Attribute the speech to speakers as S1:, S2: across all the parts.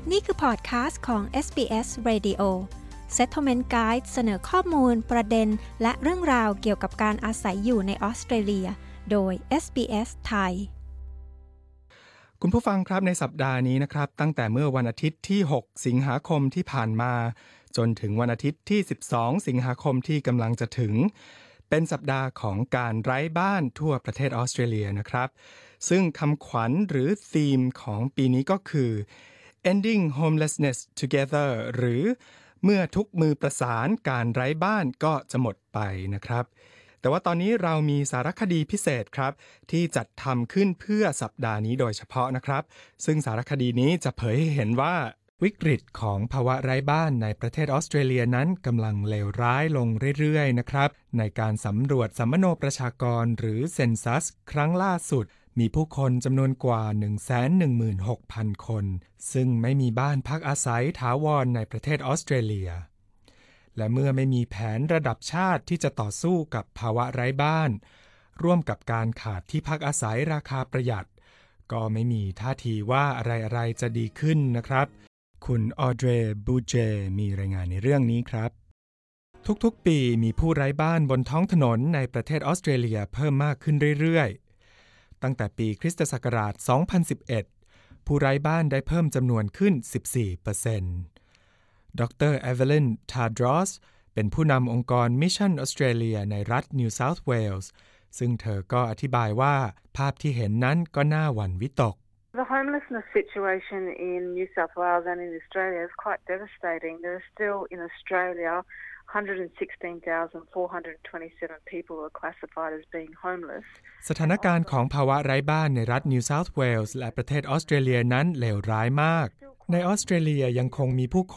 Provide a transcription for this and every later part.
S1: นี่คือพอดคาสต์ของ SBS Radio Settlement Guide เสนอข้อมูลประเด็นและเรื่องราวเกี่ยวกับการอาศัยอยู่ในออสเตรเลียโดย SBS ไทย
S2: คุณผู้ฟังครับในสัปดาห์นี้นะครับตั้งแต่เมื่อวันอาทิตย์ที่6สิงหาคมที่ผ่านมาจนถึงวันอาทิตย์ที่12สิงหาคมที่กำลังจะถึงเป็นสัปดาห์ของการไร้บ้านทั่วประเทศออสเตรเลียนะครับซึ่งคำขวัญหรือธีมของปีนี้ก็คือ Ending Homelessness Together หรือเมื่อทุกมือประสานการไร้บ้านก็จะหมดไปนะครับแต่ว่าตอนนี้เรามีสารคดีพิเศษครับที่จัดทำขึ้นเพื่อสัปดาห์นี้โดยเฉพาะนะครับซึ่งสารคดีนี้จะเผยให้เห็นว่าวิกฤตของภาวะไร้บ้านในประเทศออสเตรเลียนั้นกำลังเลวร้ายลงเรื่อยๆนะครับในการสำรวจสัมมโนประชากรหรือเซนซัสครั้งล่าสุดมีผู้คนจำนวนกว่า 116,000 คนซึ่งไม่มีบ้านพักอาศัยถาวรในประเทศออสเตรเลียและเมื่อไม่มีแผนระดับชาติที่จะต่อสู้กับภาวะไร้บ้านร่วมกับการขาดที่พักอาศัยราคาประหยัดก็ไม่มีท่าทีว่าอะไรๆจะดีขึ้นนะครับคุณออเดรบูเจมีรายงานในเรื่องนี้ครับทุกๆปีมีผู้ไร้บ้านบนท้องถนนในประเทศออสเตรเลียเพิ่มมากขึ้นเรื่อยๆตั้งแต่ปีคริสตศักราช 2011 ผู้ไร้บ้านได้เพิ่มจำนวนขึ้น 14%ดร. เอเวลิน ทาร์ดรอสเป็นผู้นำองค์กร Mission Australia ในรัฐ New South Wales ซึ่งเธอก็อธิบายว่าภาพที่เห็นนั้นก็น่าหวั่นวิตก
S3: The homelessness situation in New South Wales and in Australia is quite devastating. There are still in Australia 116,427 people who are classified as being homeless.
S2: สถานการณ์ของภาวะไร้บ้านในรัฐ New South Wales และประเทศออสเตรเลียนั้นเลวร้ายมากในออสเตรเลียยังคงมีผู้คน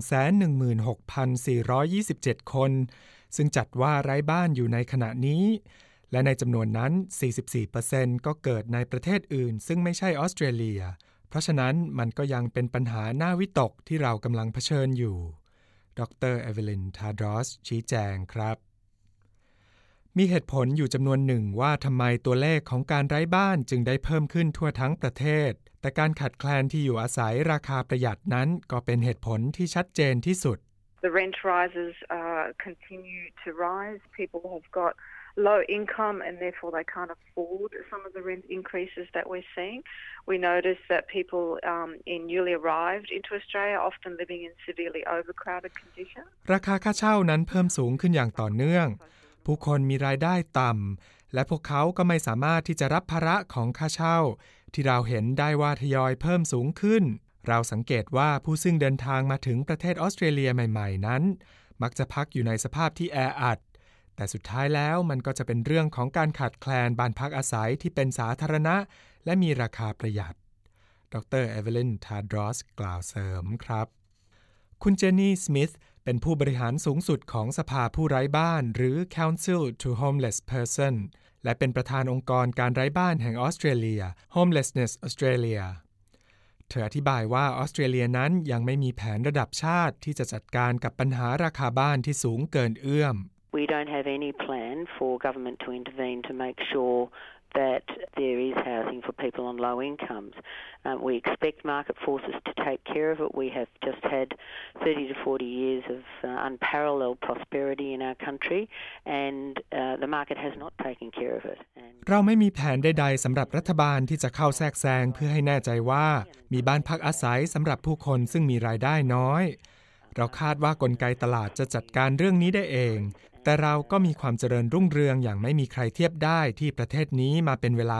S2: 116,427 คนซึ่งจัดว่าไร้บ้านอยู่ในขณะนี้และในจำนวนนั้น 44% ก็เกิดในประเทศอื่นซึ่งไม่ใช่ออสเตรเลียเพราะฉะนั้นมันก็ยังเป็นปัญหาน่าวิตกที่เรากำลังเผชิญอยู่ดร. เอเวลิน ทาร์ดรอสชี้แจงครับมีเหตุผลอยู่จำนวนหนึ่งว่าทำไมตัวเลขของการไร้บ้านจึงได้เพิ่มขึ้นทั่วทั้งประเทศแต่การขาดแคลนที่อยู่อาศัยราคาประหยัดนั้นก็เป็นเหตุผลที่ชัดเจนที่สุด
S3: The rent rises continue to rise. People have got low income and therefore they can't afford some of the rent increases that we're seeing. We notice that people in newly arrived into Australia are often living in severely overcrowded conditions.
S2: ราคาค่าเช่านั้นเพิ่มสูงขึ้นอย่างต่อเนื่องผู้คนมีรายได้ต่ำและพวกเขาก็ไม่สามารถที่จะรับภาระของค่าเช่าที่เราเห็นได้ว่าทยอยเพิ่มสูงขึ้นเราสังเกตว่าผู้ซึ่งเดินทางมาถึงประเทศออสเตรเลียใหม่ๆนั้นมักจะพักอยู่ในสภาพที่แออัดแต่สุดท้ายแล้วมันก็จะเป็นเรื่องของการขาดแคลนบ้านพักอาศัยที่เป็นสาธารณะและมีราคาประหยัดดร. เอเวลิน ทาร์ดรอสกล่าวเสริมครับคุณเจนนี่ สมิธเป็นผู้บริหารสูงสุดของสภาผู้ไร้บ้านหรือ Council to Homeless Person และเป็นประธานองค์กรการไร้บ้านแห่งออสเตรเลีย Homelessness Australia เธออธิบายว่าออสเตรเลียนั้นยังไม่มีแผนระดับชาติที่จะจัดการกับปัญหาราคาบ้านที่สูงเกินเอื้อม
S4: We don't have any plan for government to intervene to make sure that there is housing for people on low incomes. We expect market forces to take care of it. We have just had 30 to 40 years of unparalleled prosperity in our country and the market has not taken care of it.
S2: เราไม่มีแผนใดๆสำหรับรัฐบาลที่จะเข้าแทรกแซงเพื่อให้แน่ใจว่ามีบ้านพักอาศัยสำหรับผู้คนซึ่งมีรายได้น้อยเราคาดว่ากลไกตลาดจะจัดการเรื่องนี้ได้เองแต่เราก็มีความเจริญรุ่งเรืองอย่างไม่มีใครเทียบได้ที่ประเทศนี้มาเป็นเวลา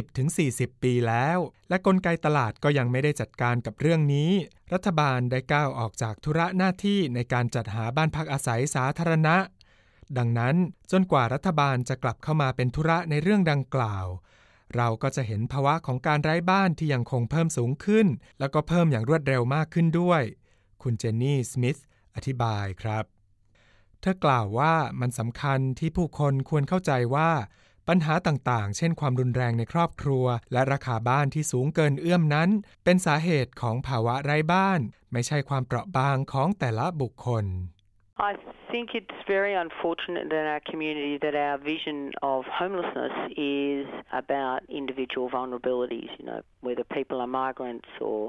S2: 30-40 ปีแล้วและกลไกตลาดก็ยังไม่ได้จัดการกับเรื่องนี้รัฐบาลได้ก้าวออกจากธุระหน้าที่ในการจัดหาบ้านพักอาศัยสาธารณะดังนั้นจนกว่ารัฐบาลจะกลับเข้ามาเป็นธุระในเรื่องดังกล่าวเราก็จะเห็นภาวะของการไร้บ้านที่ยังคงเพิ่มสูงขึ้นแล้วก็เพิ่มอย่างรวดเร็วมากขึ้นด้วยคุณเจนนี่ สมิธอธิบายครับเธอกล่าวว่ามันสำคัญที่ผู้คนควรเข้าใจว่าปัญหาต่างๆเช่นความรุนแรงในครอบครัวและราคาบ้านที่สูงเกินเอื้อมนั้นเป็นสาเหตุของภาวะไร้บ้านไม่ใช่ความเปราะบางของแต่ละบุคคล
S4: I think it's very unfortunate in our community that our vision of homelessness is about individual vulnerabilities, whether people are migrants or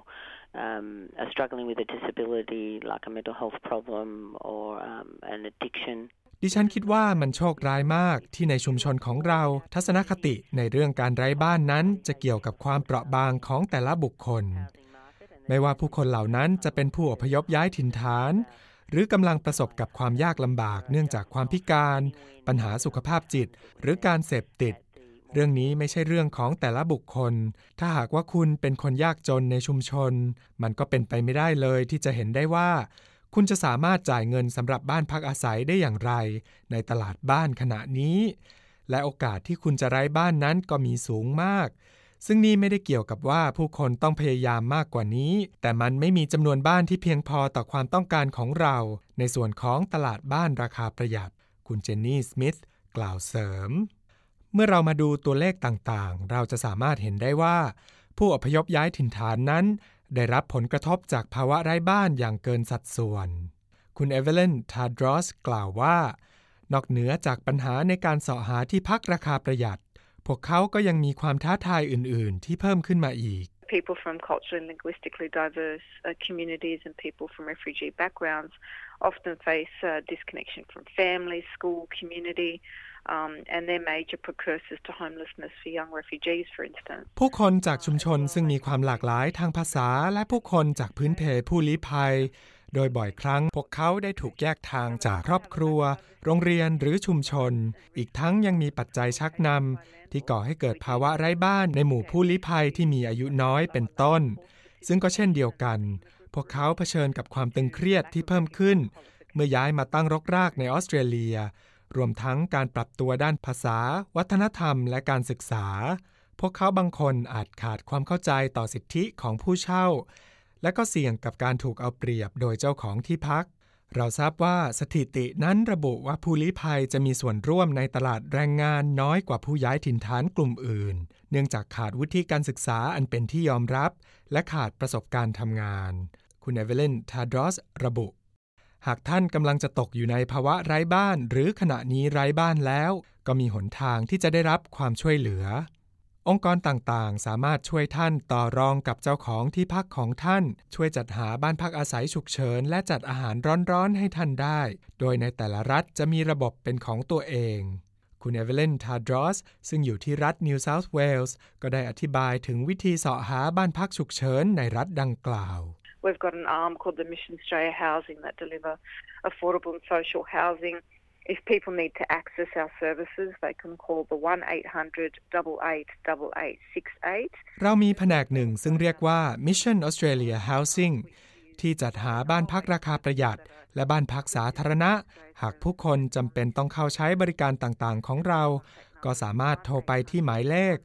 S4: are struggling with a disability like a mental health problem or an addiction.
S2: ดิฉันคิดว่ามันโชคร้ายมากที่ในชุมชนของเราทัศนคติในเรื่องการไร้บ้านนั้นจะเกี่ยวกับความเปราะบางของแต่ละบุคคลไม่ว่าผู้คนเหล่านั้นจะเป็นผู้อพยพย้ายถิ่นฐานหรือกำลังประสบกับความยากลำบากเนื่องจากความพิการปัญหาสุขภาพจิตหรือการเสพติดเรื่องนี้ไม่ใช่เรื่องของแต่ละบุคคลถ้าหากว่าคุณเป็นคนยากจนในชุมชนมันก็เป็นไปไม่ได้เลยที่จะเห็นได้ว่าคุณจะสามารถจ่ายเงินสำหรับบ้านพักอาศัยได้อย่างไรในตลาดบ้านขณะนี้และโอกาสที่คุณจะไร้บ้านนั้นก็มีสูงมากซึ่งนี่ไม่ได้เกี่ยวกับว่าผู้คนต้องพยายามมากกว่านี้แต่มันไม่มีจำนวนบ้านที่เพียงพอต่อความต้องการของเราในส่วนของตลาดบ้านราคาประหยัดคุณเจนนี่สมิธกล่าวเสริมเมื่อเรามาดูตัวเลขต่างๆเราจะสามารถเห็นได้ว่าผู้อพยพย้ายถิ่นฐานนั้นได้รับผลกระทบจากภาวะไร้บ้านอย่างเกินสัดส่วนคุณเอเวเลน ทาดรอสกล่าวว่านอกเหนือจากปัญหาในการเสาะหาที่พักราคาประหยัดพวกเขาก็ยังมีความท้าทายอื่นๆที่เพิ่มขึ้นมาอีก
S3: People from culturally and linguistically diverse communities and people from refugee backgrounds often face disconnection from family, school, community, and they're major precursors to homelessness for young refugees, for instance.
S2: ผู้คนจากชุมชนซึ่งมีความหลากหลายทางภาษาและผู้คนจากพื้นเพผู้ลี้ภัยโดยบ่อยครั้งพวกเขาได้ถูกแยกทางจากครอบครัวโรงเรียนหรือชุมชนอีกทั้งยังมีปัจจัยชักนำที่ก่อให้เกิดภาวะไร้บ้านในหมู่ผู้ลี้ภัยที่มีอายุน้อยเป็นต้นซึ่งก็เช่นเดียวกันพวกเขาเผชิญกับความตึงเครียดที่เพิ่มขึ้นเมื่อย้ายมาตั้งรกรากในออสเตรเลียรวมทั้งการปรับตัวด้านภาษาวัฒนธรรมและการศึกษาพวกเขาบางคนอาจขาดความเข้าใจต่อสิทธิของผู้เช่าและก็เสี่ยงกับการถูกเอาเปรียบโดยเจ้าของที่พักเราทราบว่าสถิตินั้นระบุว่าผู้ลี้ภัยจะมีส่วนร่วมในตลาดแรงงานน้อยกว่าผู้ย้ายถิ่นฐานกลุ่มอื่นเนื่องจากขาดวุฒิการศึกษาอันเป็นที่ยอมรับและขาดประสบการณ์ทำงานคุณเอเวเลน ทาดรอสระบุหากท่านกำลังจะตกอยู่ในภาวะไร้บ้านหรือขณะนี้ไร้บ้านแล้วก็มีหนทางที่จะได้รับความช่วยเหลือองค์กรต่างๆสามารถช่วยท่านต่อรองกับเจ้าของที่พักของท่านช่วยจัดหาบ้านพักอาศัยฉุกเฉินและจัดอาหารร้อนๆให้ท่านได้โดยในแต่ละรัฐจะมีระบบเป็นของตัวเองคุณเอเวเลน ทาดรอสซึ่งอยู่ที่รัฐนิวเซาท์เวลส์ก็ได้อธิบายถึงวิธีเสาะหาบ้านพักฉุกเฉินในรัฐดังกล่าว
S3: We've got an arm called the Mission Australia Housing that deliver affordable and social housing.If people need to access our services, they can call the 1-800-888868.
S2: เรามีแผนกหนึ่งซึ่งเรียกว่า Mission Australia Housing ที่จัดหาบ้านพักราคาประหยัดและบ้านพักสาธารณะหากผู้คนจำเป็นต้องเข้าใช้บริการต่างๆของเราก็สามารถโทรไปที่หมายเลข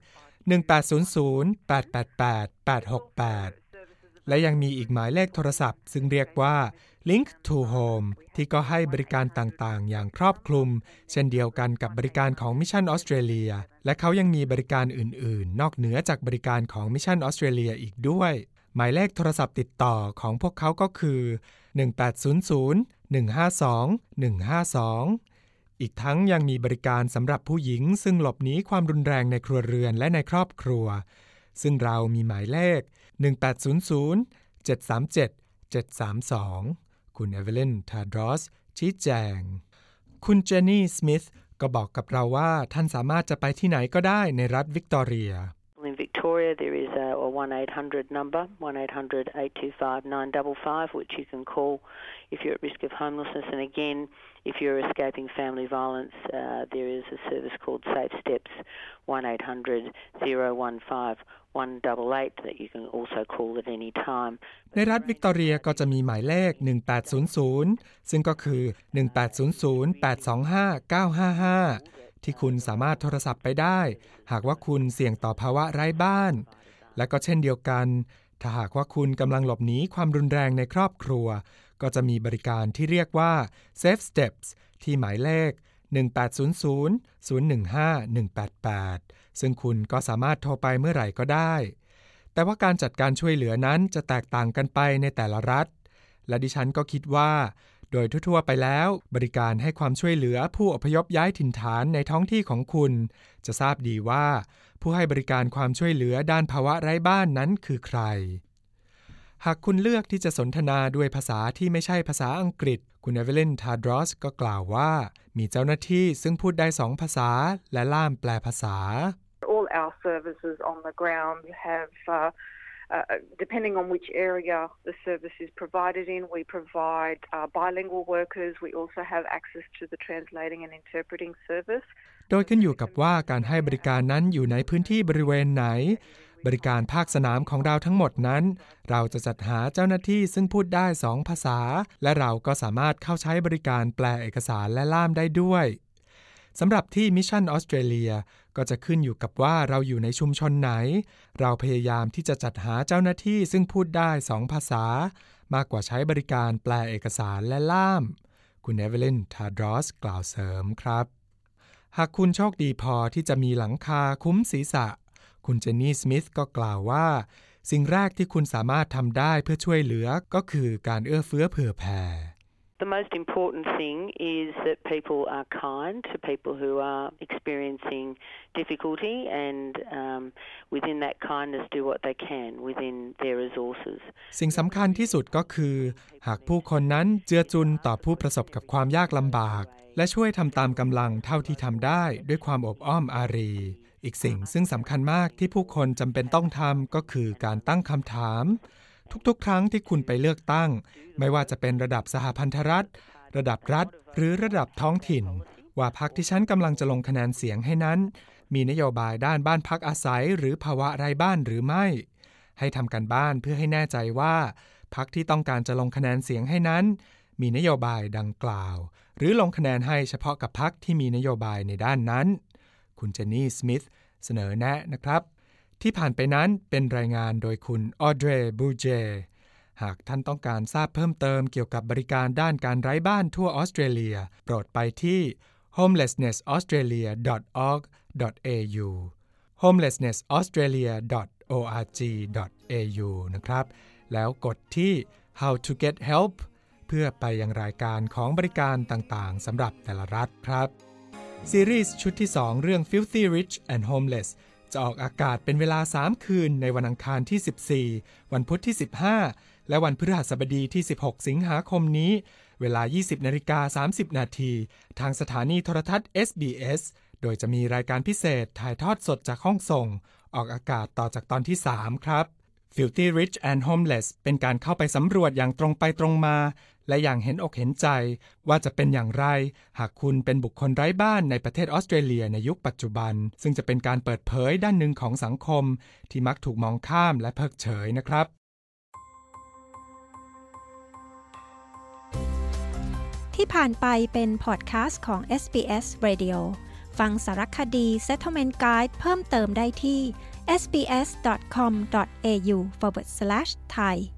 S2: 1800-888-868 และยังมีอีกหมายเลขโทรศัพท์ซึ่งเรียกว่า Link to Home ที่ก็ให้บริการต่างๆอย่างครอบคลุมเช่นเดียวกันกับบริการของ Mission Australia และเขายังมีบริการอื่นๆนอกเหนือจากบริการของ Mission Australia อีกด้วยหมายเลขโทรศัพท์ติดต่อของพวกเขาก็คือ 1800-152-152 อีกทั้งยังมีบริการสำหรับผู้หญิงซึ่งหลบหนีความรุนแรงในครัวเรือนและในครอบครัวซึ่งเรามีหมายเลข1800-737-732คุณเอเวเลน ทาดรอสชี้แจงคุณเจนนี่สมิธก็บอกกับเราว่าท่านสามารถจะไปที่ไหนก็ได้ในรัฐวิกตอเรีย
S4: In Victoria, there is a 1-800 number, 1-800-825-955, which you can call if you're at risk of homelessness. And again, if you're escaping family violence, there is a service called Safe Steps, 1-800-015-188 that you can also call at any time.
S2: ในรัฐวิกตอเรียก็จะมีหมายเลข 1800 ซึ่งก็คือ 1800-825-955ที่คุณสามารถโทรศัพท์ไปได้หากว่าคุณเสี่ยงต่อภาวะไร้บ้านและก็เช่นเดียวกันถ้าหากว่าคุณกำลังหลบหนีความรุนแรงในครอบครัวก็จะมีบริการที่เรียกว่า Safe Steps ที่หมายเลข 1800-015-188 ซึ่งคุณก็สามารถโทรไปเมื่อไหร่ก็ได้แต่ว่าการจัดการช่วยเหลือนั้นจะแตกต่างกันไปในแต่ละรัฐและดิฉันก็คิดว่าโดยทั่วๆไปแล้วบริการให้ความช่วยเหลือผู้อพยพย้ายถิ่นฐานในท้องที่ของคุณจะทราบดีว่าผู้ให้บริการความช่วยเหลือด้านภาวะไร้บ้านนั้นคือใครหากคุณเลือกที่จะสนทนาด้วยภาษาที่ไม่ใช่ภาษาอังกฤษคุณเอเวลิน ทาดรอสก็กล่าวว่ามีเจ้าหน้าที่ซึ่งพูดได้2ภาษาและล่ามแปลภาษา
S3: All our services on the ground have depending on which area the service is provided in, we provide bilingual workers. We also have access to the translating and interpreting service.
S2: โดยขึ้นอยู่กับว่าการให้บริการนั้นอยู่ในพื้นที่บริเวณไหนบริการภาคสนามของเราทั้งหมดนั้นเราจะจัดหาเจ้าหน้าที่ซึ่งพูดได้2ภาษาและเราก็สามารถเข้าใช้บริการแปลเอกสารและล่ามได้ด้วยสำหรับที่มิชชั่นออสเตรเลียก็จะขึ้นอยู่กับว่าเราอยู่ในชุมชนไหนเราพยายามที่จะจัดหาเจ้าหน้าที่ซึ่งพูดได้2ภาษามากกว่าใช้บริการแปลเอกสารและล่ามคุณเอเวลิน ทาดรอสกล่าวเสริมครับหากคุณโชคดีพอที่จะมีหลังคาคุ้มศีรษะคุณเจนนี่ สมิธก็กล่าวว่าสิ่งแรกที่คุณสามารถทำได้เพื่อช่วยเหลือก็คือการเอื้อเฟื้อเผื่อแผ่
S4: The most important thing is that people are kind to people who are experiencing difficulty and within that kindness do what they can within their resources.
S2: สิ่งสำคัญที่สุดก็คือหากผู้คนนั้นเจือจุนต่อผู้ประสบกับความยากลำบากและช่วยทำตามกำลังเท่าที่ทำได้ด้วยความอบอ้อมอารีอีกสิ่งซึ่งสำคัญมากที่ผู้คนจำเป็นต้องทำก็คือการตั้งคำถามทุกๆครั้งที่คุณไปเลือกตั้งไม่ว่าจะเป็นระดับสหพันธรัฐระดับรัฐหรือระดับท้องถิ่นว่าพรรคที่ฉันกำลังจะลงคะแนนเสียงให้นั้นมีนโยบายด้านบ้านพักอาศัยหรือภาวะไร้บ้านหรือไม่ให้ทำการบ้านเพื่อให้แน่ใจว่าพรรคที่ต้องการจะลงคะแนนเสียงให้นั้นมีนโยบายดังกล่าวหรือลงคะแนนให้เฉพาะกับพรรคที่มีนโยบายในด้านนั้นคุณเจนนี่ สมิธเสนอแนะนะครับที่ผ่านไปนั้นเป็นรายงานโดยคุณออเดร บูเจหากท่านต้องการทราบเพิ่มเติมเกี่ยวกับบริการด้านการไร้บ้านทั่วออสเตรเลียโปรดไปที่ homelessnessaustralia.org.au homelessnessaustralia.org.au นะครับแล้วกดที่ How to get help เพื่อไปยังรายการของบริการต่างๆสำหรับแต่ละรัฐครับซีรีส์ชุดที่ 2 เรื่อง Filthy Rich and Homeless จะออกอากาศเป็นเวลา3คืนในวันอังคารที่14วันพุธที่15และวันพฤหัสบดีที่16สิงหาคมนี้เวลา 20:30 นาทีทางสถานีโทรทัศน์ SBS โดยจะมีรายการพิเศษถ่ายทอดสดจากห้องส่งออกอากาศต่อจากตอนที่3ครับ Filthy Rich and Homeless เป็นการเข้าไปสำรวจอย่างตรงไปตรงมาและอย่างเห็นอกเห็นใจว่าจะเป็นอย่างไรหากคุณเป็นบุคคลไร้บ้านในประเทศออสเตรเลียในยุคปัจจุบันซึ่งจะเป็นการเปิดเผยด้านหนึ่งของสังคมที่มักถูกมองข้ามและเพิกเฉยนะครับ
S1: ที่ผ่านไปเป็นพอดแคสต์ของ SBS Radio ฟังสารคดี Settlement Guide เพิ่มเติมได้ที่ sbs.com.au/thai